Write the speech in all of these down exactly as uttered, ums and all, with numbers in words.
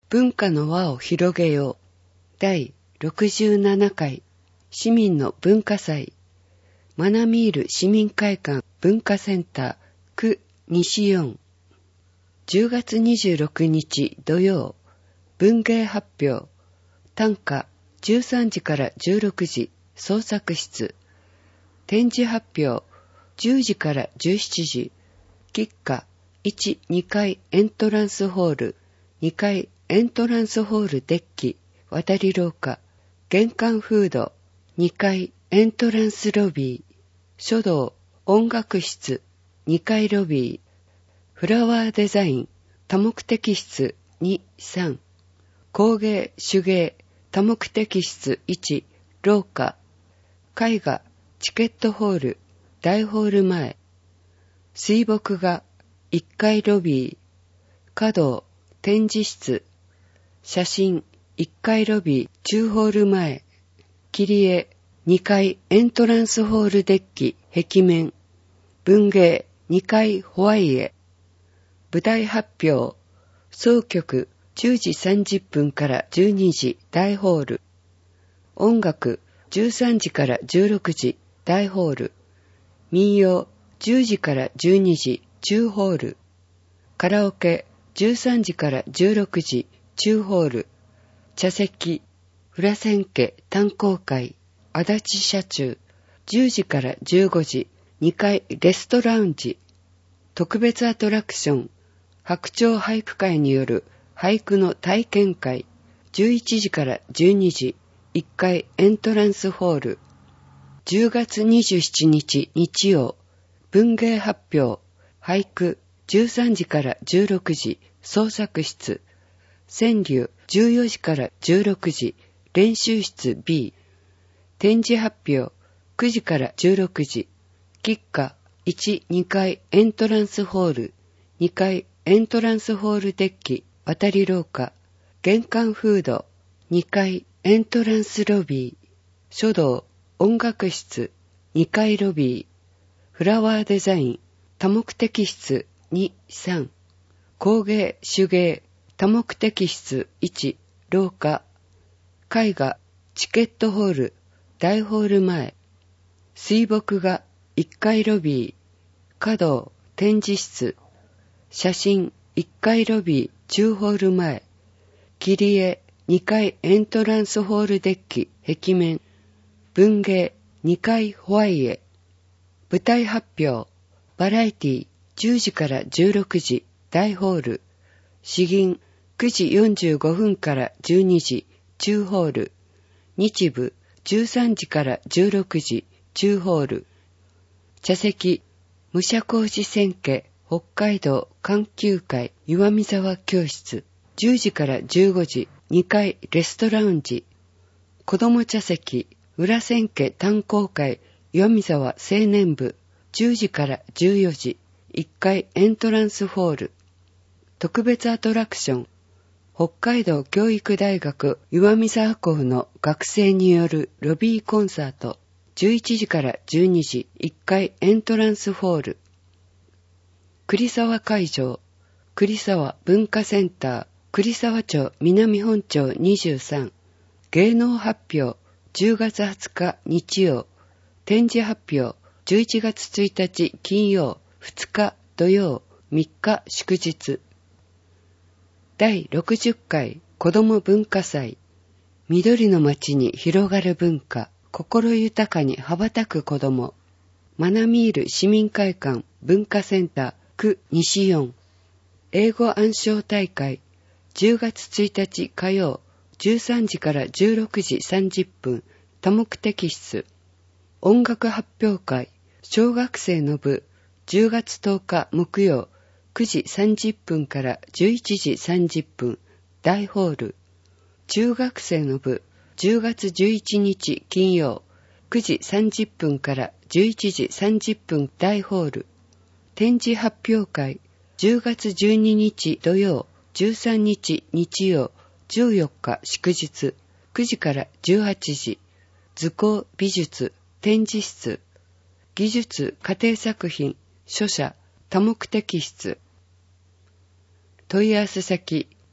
文化の輪を広げよう。だいろくじゅうななかい市民の文化祭。マナミール市民会館文化センター区西よん。じゅうがつにじゅうろくにち土曜。文芸発表。短歌じゅうさんじからじゅうろくじ創作室。展示発表じゅうじからじゅうしちじ。喫歌いち、にかいエントランスホール。にかいエントランスホールデッキ。渡り廊下。玄関フード。にかいエントランスロビー。書道音楽室。にかいロビー。フラワーデザイン多目的室に、さん。工芸手芸多目的室いち、廊下。絵画チケットホール大ホール前。水墨画いっかいロビー。華道展示室。写真いっかいロビー中ホール前。切り絵にかいエントランスホールデッキ壁面。文芸にかいホワイエ。舞台発表総曲じゅうじさんじゅっぷんからじゅうにじ大ホール。音楽じゅうさんじからじゅうろくじ大ホール。民謡じゅうじからじゅうにじ中ホール。カラオケじゅうさんじからじゅうろくじ中ホール。茶席裏千家炭鉱会足立社中じゅうじからじゅうごじにかいレストラウンジ。特別アトラクション白鳥俳句会による俳句の体験会じゅういちじからじゅうにじいっかいエントランスホール。じゅうがつにじゅうしちにち日曜文芸発表俳句じゅうさんじからじゅうろくじ創作室。川柳じゅうよじからじゅうろくじ練習室 B。 展示発表くじからじゅうろくじ。喫歌いち、にかいエントランスホール。にかいエントランスホールデッキ渡り廊下。玄関フードにかいエントランスロビー。書道音楽室にかいロビー。フラワーデザイン多目的室に、さん。工芸手芸多目的室いち、廊下。絵画チケットホール大ホール前。水墨画いっかいロビー。華道展示室。写真いっかいロビー中ホール前。切り絵にかいエントランスホールデッキ壁面。文芸にかいホワイエ。舞台発表バラエティじゅうじからじゅうろくじ大ホール。詩吟くじよんじゅうごふんからじゅうにじ中ホール。日舞じゅうさんじからじゅうろくじ中ホール。茶席武者小路千家北海道環球会岩見沢教室。じゅうじからじゅうごじにかいレストラウンジ。子ども茶席裏千家炭鉱会岩見沢青年部じゅうじからじゅうよじいっかいエントランスホール。特別アトラクション北海道教育大学岩見沢校の学生によるロビーコンサートじゅういちじからじゅうにじいっかいエントランスホール。栗沢会場栗沢文化センター栗沢町南本町にじゅうさん。芸能発表じゅうがつはつか日曜。展示発表じゅういちがつついたち金曜ふつか土曜みっか祝日。だいろくじゅっかい子ども文化祭。緑の街に広がる文化、心豊かに羽ばたく子ども。マナミール市民会館文化センター区西よん。英語暗唱大会じゅうがつついたち火曜じゅうさんじからじゅうろくじさんじゅっぷん多目的室。音楽発表会小学生の部じゅうがつとおか木曜くじさんじゅっぷんからじゅういちじさんじゅっぷん大ホール。中学生の部じゅうがつじゅういちにち金曜くじさんじゅっぷんからじゅういちじさんじゅっぷん大ホール。展示発表会じゅうがつじゅうににち土曜じゅうさんにち日曜じゅうよっか祝日くじからじゅうはちじ。図工美術展示室。技術家庭作品書写多目的室。問い合わせ先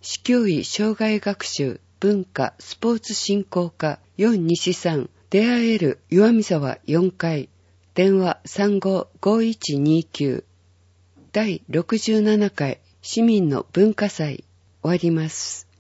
市教委障害学習文化スポーツ振興課よん西さん出会える岩見沢よんかい電話 さんご ごいちにきゅう だいろくじゅうななかい市民の文化祭終わります。